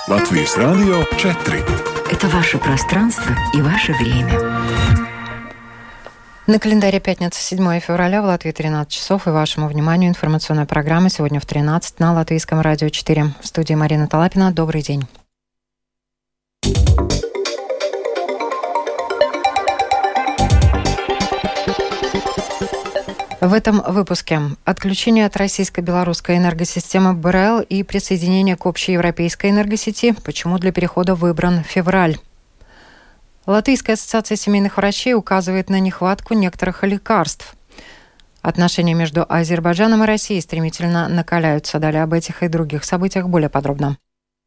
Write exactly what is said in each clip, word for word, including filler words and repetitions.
Латвийс Радио четыре. Это ваше пространство и ваше время. На календаре пятница, седьмое февраля, в Латвии тринадцать часов. И вашему вниманию информационная программа сегодня в тринадцать на Латвийском радио четыре. В студии Марина Талапина. Добрый день. В этом выпуске отключение от российско-белорусской энергосистемы БРЭЛ и присоединение к общеевропейской энергосети. Почему для перехода выбран февраль? Латвийская ассоциация семейных врачей указывает на нехватку некоторых лекарств. Отношения между Азербайджаном и Россией стремительно накаляются. Далее об этих и других событиях более подробно.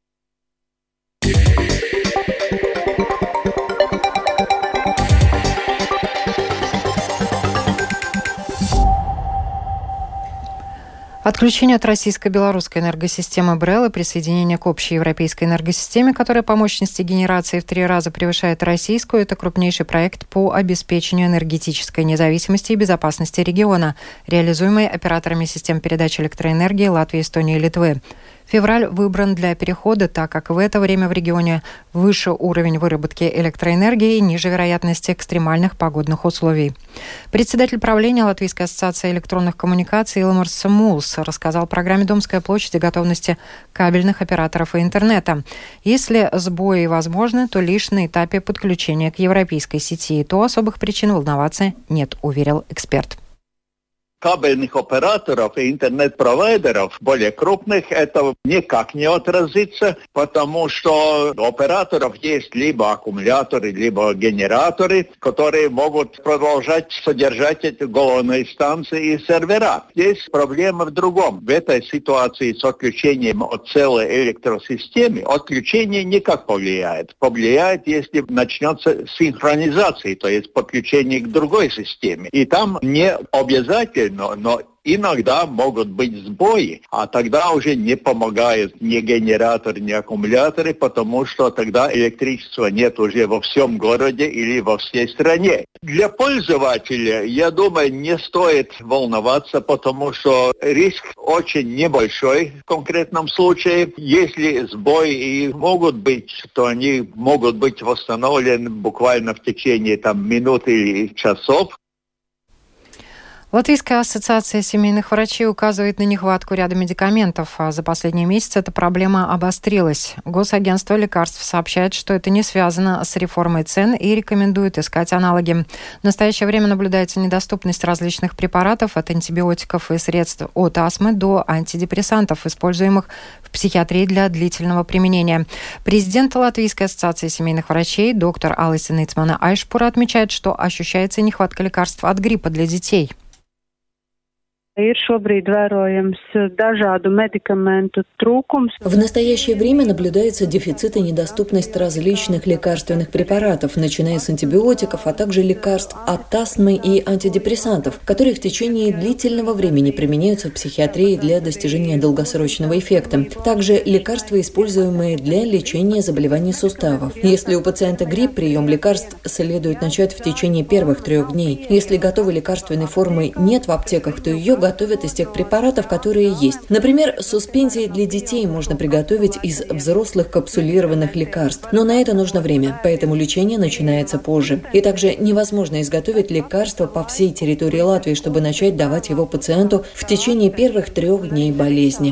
Отключение от российско-белорусской энергосистемы БРЭЛ и присоединение к общеевропейской энергосистеме, которая по мощности генерации в три раза превышает российскую, это крупнейший проект по обеспечению энергетической независимости и безопасности региона, реализуемый операторами систем передачи электроэнергии Латвии, Эстонии и Литвы. Февраль выбран для перехода, так как в это время в регионе выше уровень выработки электроэнергии и ниже вероятность экстремальных погодных условий. Председатель правления Латвийской ассоциации электронных коммуникаций Илмарс Мулс рассказал в программе «Домская площадь» о готовности кабельных операторов и интернета. Если сбои возможны, то лишь на этапе подключения к европейской сети, то особых причин волноваться нет, уверил эксперт. Кабельных операторов и интернет-провайдеров, более крупных, это никак не отразится, потому что у операторов есть либо аккумуляторы, либо генераторы, которые могут продолжать содержать эти головные станции и сервера. Здесь проблема в другом. В этой ситуации с отключением от целой электросистемы отключение никак повлияет. Повлияет, если начнется синхронизация, то есть подключение к другой системе. И там не обязательно Но, но иногда могут быть сбои, а тогда уже не помогают ни генератор, ни аккумуляторы, потому что тогда электричества нет уже во всем городе или во всей стране. Для пользователя, я думаю, не стоит волноваться, потому что риск очень небольшой в конкретном случае. Если сбои и могут быть, то они могут быть восстановлены буквально в течение там, минут или часов. Латвийская ассоциация семейных врачей указывает на нехватку ряда медикаментов, а за последние месяцы эта проблема обострилась. Госагентство лекарств сообщает, что это не связано с реформой цен и рекомендует искать аналоги. В настоящее время наблюдается недоступность различных препаратов от антибиотиков и средств от астмы до антидепрессантов, используемых в психиатрии для длительного применения. Президент Латвийской ассоциации семейных врачей доктор Алиса Ницмана Айшпура отмечает, что ощущается нехватка лекарств от гриппа для детей. В настоящее время наблюдается дефицит и недоступность различных лекарственных препаратов, начиная с антибиотиков, а также лекарств от астмы и антидепрессантов, которые в течение длительного времени применяются в психиатрии для достижения долгосрочного эффекта. Также лекарства, используемые для лечения заболеваний суставов. Если у пациента грипп, прием лекарств следует начать в течение первых трех дней. Если готовой лекарственной формы нет в аптеках, то ее готовят из тех препаратов, которые есть. Например, суспензии для детей можно приготовить из взрослых капсулированных лекарств, но на это нужно время, поэтому лечение начинается позже. И также невозможно изготовить лекарство по всей территории Латвии, чтобы начать давать его пациенту в течение первых трех дней болезни.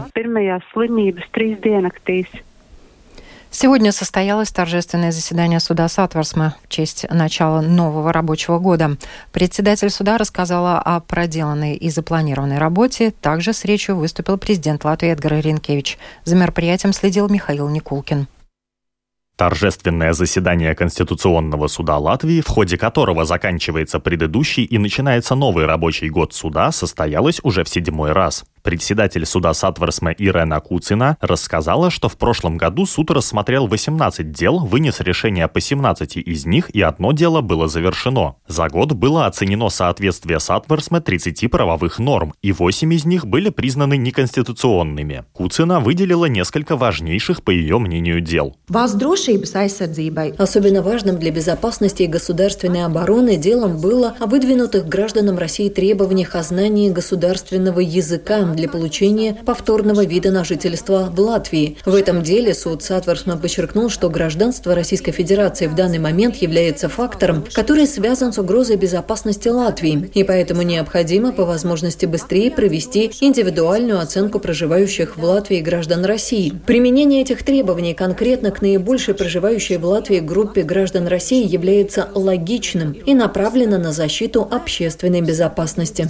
Сегодня состоялось торжественное заседание суда Сатверсме в честь начала нового рабочего года. Председатель суда рассказала о проделанной и запланированной работе. Также с речью выступил президент Латвии Эдгар Ринкевич. За мероприятием следил Михаил Никулкин. Торжественное заседание Конституционного суда Латвии, в ходе которого заканчивается предыдущий и начинается новый рабочий год суда, состоялось уже в седьмой раз. Председатель суда Сатверсме Ирена Куцина рассказала, что в прошлом году суд рассмотрел восемнадцать дел, вынес решение по семнадцати из них, и одно дело было завершено. За год было оценено соответствие Сатверсме тридцати правовых норм, и восемь из них были признаны неконституционными. Куцина выделила несколько важнейших, по ее мнению, дел. Особенно важным для безопасности и государственной обороны делом было о выдвинутых гражданам России требованиях о знании государственного языка для получения повторного вида на жительство в Латвии. В этом деле суд Сатверсме подчеркнул, что гражданство Российской Федерации в данный момент является фактором, который связан с угрозой безопасности Латвии, и поэтому необходимо по возможности быстрее провести индивидуальную оценку проживающих в Латвии граждан России. Применение этих требований конкретно к наибольшей проживающей в Латвии группе граждан России является логичным и направлено на защиту общественной безопасности.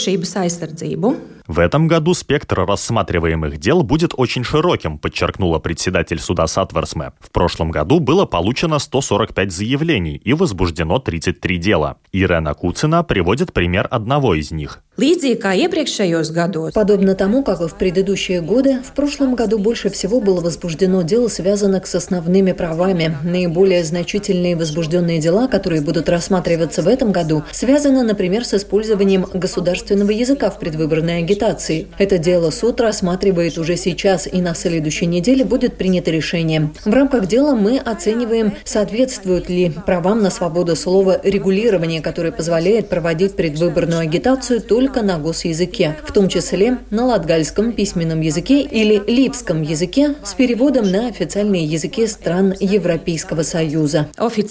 В этом году спектр рассматриваемых дел будет очень широким, подчеркнула председатель суда Сатверсме. В прошлом году было получено сто сорок пять заявлений и возбуждено тридцать три дела. Ирена Куцина приводит пример одного из них. Подобно тому, как и в предыдущие годы, в прошлом году больше всего было возбуждено дел, связанных с основными правами. Наиболее значительные возбужденные дела, которые будут рассматриваться в этом году, связаны, например, с использованием государственного языка в предвыборной агитации. Это дело суд рассматривает уже сейчас, и на следующей неделе будет принято решение. В рамках дела мы оцениваем, соответствует ли правам на свободу слова регулирование, которое позволяет проводить предвыборную агитацию только на госязыке, в том числе на латгальском письменном языке или липском языке с переводом на официальные языки стран Европейского Союза.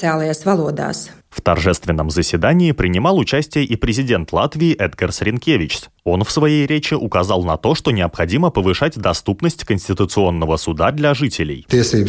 В торжественном заседании принимал участие и президент Латвии Эдгарс Ринкевичс. Он в своей речи указал на то, что необходимо повышать доступность Конституционного суда для жителей.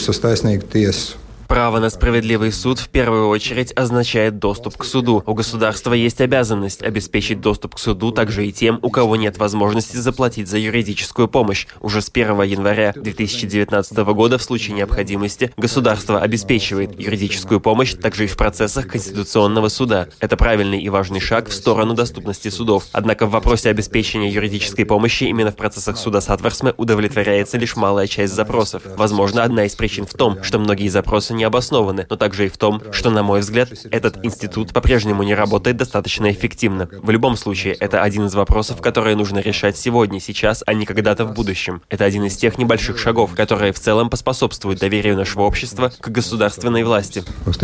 Право на справедливый суд в первую очередь означает доступ к суду. У государства есть обязанность обеспечить доступ к суду также и тем, у кого нет возможности заплатить за юридическую помощь. Уже с первого января две тысячи девятнадцатого года в случае необходимости государство обеспечивает юридическую помощь также и в процессах Конституционного суда. Это правильный и важный шаг в сторону доступности судов. Однако в вопросе обеспечения юридической помощи именно в процессах суда Сатверсме удовлетворяется лишь малая часть запросов. Возможно, одна из причин в том, что многие запросы не обоснованы, но также и в том, что, на мой взгляд, этот институт по-прежнему не работает достаточно эффективно. В любом случае, это один из вопросов, которые нужно решать сегодня, сейчас, а не когда-то в будущем. Это один из тех небольших шагов, которые в целом поспособствуют доверию нашего общества к государственной власти.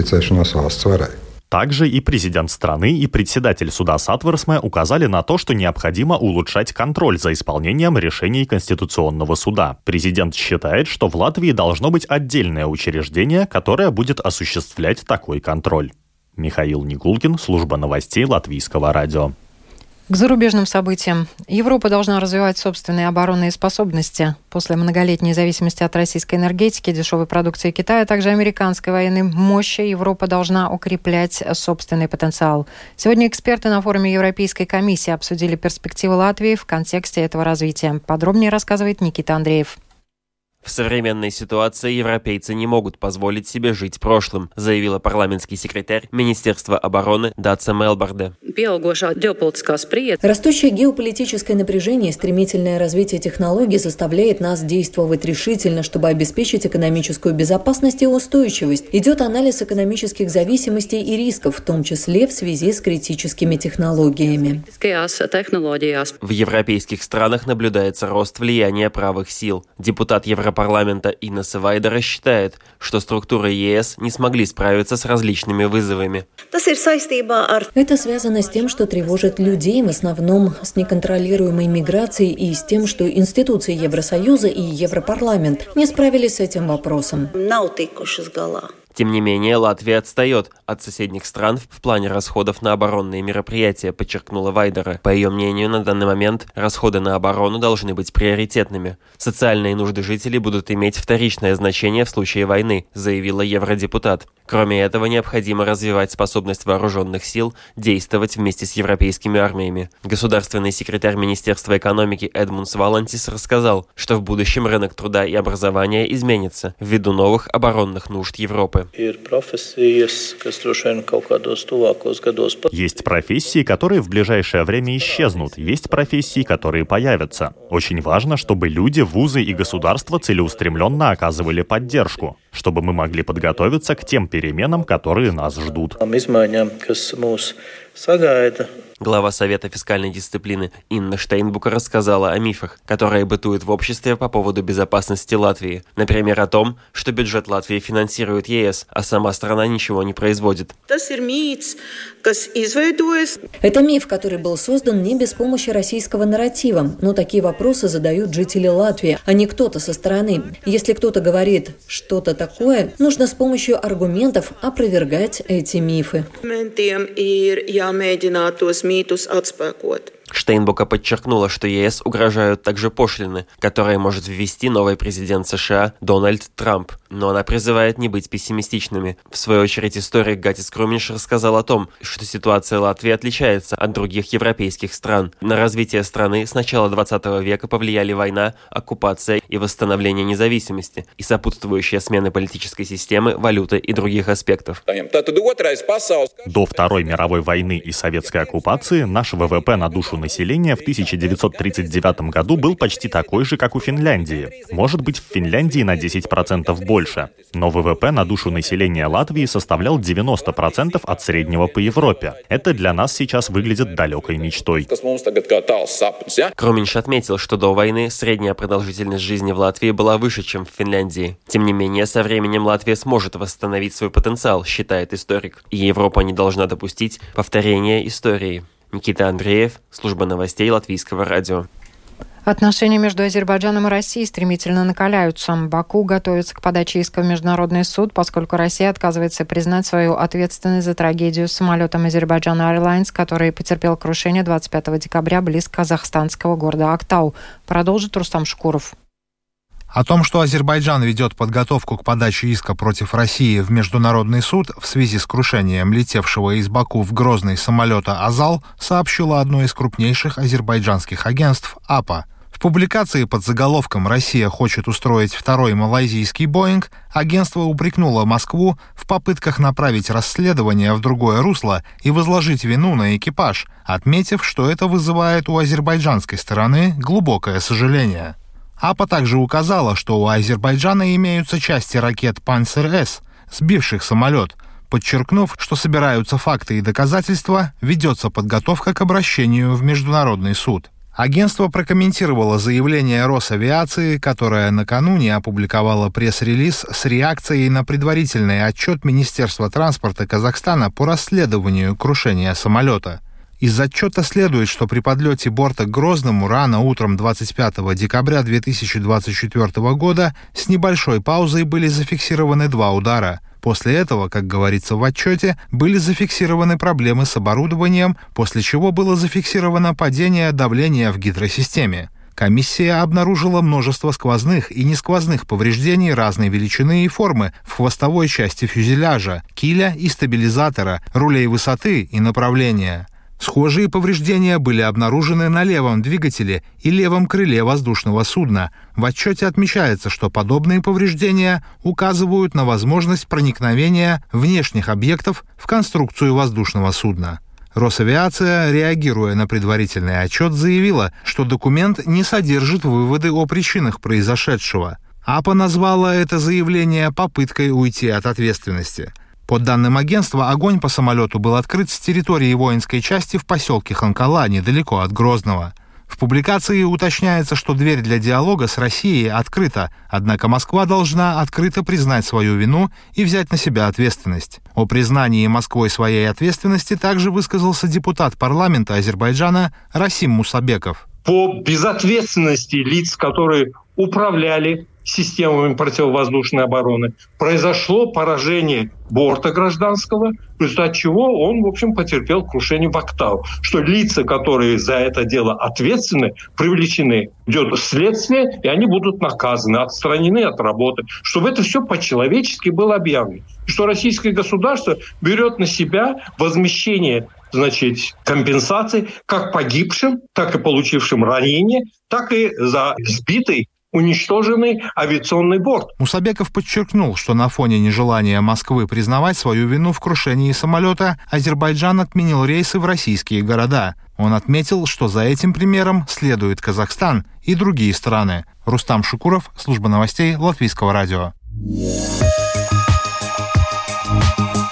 Также и президент страны, и председатель суда Сатверсме указали на то, что необходимо улучшать контроль за исполнением решений Конституционного суда. Президент считает, что в Латвии должно быть отдельное учреждение, которое будет осуществлять такой контроль. Михаил Никулкин, служба новостей Латвийского радио. К зарубежным событиям. Европа должна развивать собственные оборонные способности. После многолетней зависимости от российской энергетики, дешевой продукции Китая, а также американской военной мощи, Европа должна укреплять собственный потенциал. Сегодня эксперты на форуме Европейской комиссии обсудили перспективы Латвии в контексте этого развития. Подробнее рассказывает Никита Андреев. В современной ситуации европейцы не могут позволить себе жить прошлым, заявила парламентский секретарь Министерства обороны Даца Мелбарде. Растущее геополитическое напряжение и стремительное развитие технологий заставляет нас действовать решительно, чтобы обеспечить экономическую безопасность и устойчивость. Идет анализ экономических зависимостей и рисков, в том числе в связи с критическими технологиями. В европейских странах наблюдается рост влияния правых сил. Депутат Европарламента парламента Инесса Вайдера считает, что структуры ЕС не смогли справиться с различными вызовами. Это связано с тем, что тревожит людей, в основном с неконтролируемой миграцией и с тем, что институции Евросоюза и Европарламент не справились с этим вопросом. Тем не менее, Латвия отстает от соседних стран в плане расходов на оборонные мероприятия, подчеркнула Вайдера. По ее мнению, на данный момент расходы на оборону должны быть приоритетными. Социальные нужды жителей будут иметь вторичное значение в случае войны, заявила евродепутат. Кроме этого, необходимо развивать способность вооруженных сил действовать вместе с европейскими армиями. Государственный секретарь Министерства экономики Эдмундс Валантис рассказал, что в будущем рынок труда и образования изменится ввиду новых оборонных нужд Европы. Есть профессии, которые в ближайшее время исчезнут, есть профессии, которые появятся. Очень важно, чтобы люди, вузы и государства целеустремленно оказывали поддержку, чтобы мы могли подготовиться к тем переменам, которые нас ждут. Глава Совета фискальной дисциплины Инна Штейнбука рассказала о мифах, которые бытуют в обществе по поводу безопасности Латвии. Например, о том, что бюджет Латвии финансирует ЕС, а сама страна ничего не производит. Это миф, который был создан не без помощи российского нарратива, но такие вопросы задают жители Латвии, а не кто-то со стороны. Если кто-то говорит что-то такое, нужно с помощью аргументов опровергать эти мифы. Штейнбука подчеркнула, что ЕС угрожают также пошлины, которые может ввести новый президент США Дональд Трамп. Но она призывает не быть пессимистичными. В свою очередь, историк Гатис Круминш рассказал о том, что ситуация Латвии отличается от других европейских стран. На развитие страны с начала двадцатого века повлияли война, оккупация и восстановление независимости, и сопутствующие смены политической системы, валюты и других аспектов. До Второй мировой войны и советской оккупации наш ВВП на душу населения в тысяча девятьсот тридцать девятом году был почти такой же, как у Финляндии. Может быть, в Финляндии на десять процентов больше. Но ВВП на душу населения Латвии составлял девяносто процентов от среднего по Европе. Это для нас сейчас выглядит далекой мечтой. Круминш отметил, что до войны средняя продолжительность жизни в Латвии была выше, чем в Финляндии. Тем не менее, со временем Латвия сможет восстановить свой потенциал, считает историк. И Европа не должна допустить повторения истории. Никита Андреев, служба новостей Латвийского радио. Отношения между Азербайджаном и Россией стремительно накаляются. Баку готовится к подаче иска в Международный суд, поскольку Россия отказывается признать свою ответственность за трагедию с самолетом Азербайджан Airlines, который потерпел крушение двадцать пятого декабря близ казахстанского города Актау. Продолжит Рустам Шукуров. О том, что Азербайджан ведет подготовку к подаче иска против России в Международный суд в связи с крушением летевшего из Баку в Грозный самолета «Азал», сообщило одно из крупнейших азербайджанских агентств АПА. В публикации под заголовком «Россия хочет устроить второй малайзийский Боинг» агентство упрекнуло Москву в попытках направить расследование в другое русло и возложить вину на экипаж, отметив, что это вызывает у азербайджанской стороны глубокое сожаление. АПА также указала, что у Азербайджана имеются части ракет «Панцер-С», сбивших самолет, подчеркнув, что собираются факты и доказательства, ведется подготовка к обращению в Международный суд. Агентство прокомментировало заявление Росавиации, которое накануне опубликовало пресс-релиз с реакцией на предварительный отчет Министерства транспорта Казахстана по расследованию крушения самолета. Из отчета следует, что при подлете борта к Грозному рано утром двадцать пятого декабря две тысячи двадцать четвёртого года с небольшой паузой были зафиксированы два удара. После этого, как говорится в отчете, были зафиксированы проблемы с оборудованием, после чего было зафиксировано падение давления в гидросистеме. Комиссия обнаружила множество сквозных и несквозных повреждений разной величины и формы в хвостовой части фюзеляжа, киля и стабилизатора, рулей высоты и направления. Схожие повреждения были обнаружены на левом двигателе и левом крыле воздушного судна. В отчете отмечается, что подобные повреждения указывают на возможность проникновения внешних объектов в конструкцию воздушного судна. Росавиация, реагируя на предварительный отчет, заявила, что документ не содержит выводы о причинах произошедшего. АПА назвала это заявление попыткой уйти от ответственности. По данным агентства, огонь по самолету был открыт с территории воинской части в поселке Ханкала, недалеко от Грозного. В публикации уточняется, что дверь для диалога с Россией открыта, однако Москва должна открыто признать свою вину и взять на себя ответственность. О признании Москвой своей ответственности также высказался депутат парламента Азербайджана Расим Мусабеков. По безответственности лиц, которые управляли системами противовоздушной обороны, произошло поражение борта гражданского, в результате чего он, в общем, потерпел крушение в Актау. Что лица, которые за это дело ответственны, привлечены, идет следствие, и они будут наказаны, отстранены от работы. Чтобы это все по-человечески было объявлено. И что российское государство берет на себя возмещение, значит, компенсаций как погибшим, так и получившим ранения, так и за сбитый, уничтоженный авиационный борт. Мусабеков подчеркнул, что на фоне нежелания Москвы признавать свою вину в крушении самолета, Азербайджан отменил рейсы в российские города. Он отметил, что за этим примером следует Казахстан и другие страны. Рустам Шукуров, служба новостей Латвийского радио.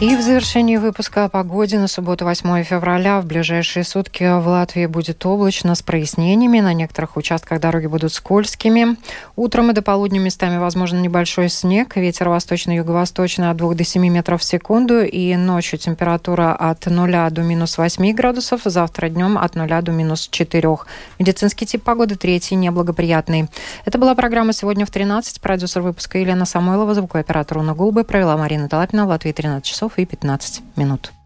И в завершении выпуска о погоде на субботу, восьмое февраля. В ближайшие сутки в Латвии будет облачно с прояснениями. На некоторых участках дороги будут скользкими. Утром и до полудня местами возможен небольшой снег. Ветер восточно-юго-восточный от двух до семи метров в секунду. И ночью температура от нуля до минус восьми градусов. Завтра днем от нуля до минус четырех. Медицинский тип погоды третий, неблагоприятный. Это была программа «Сегодня в тринадцать». Продюсер выпуска Елена Самойлова, звукооператор Уна Гулбы. Провела Марина Талапина. В Латвии тринадцать часов и пятнадцать минут.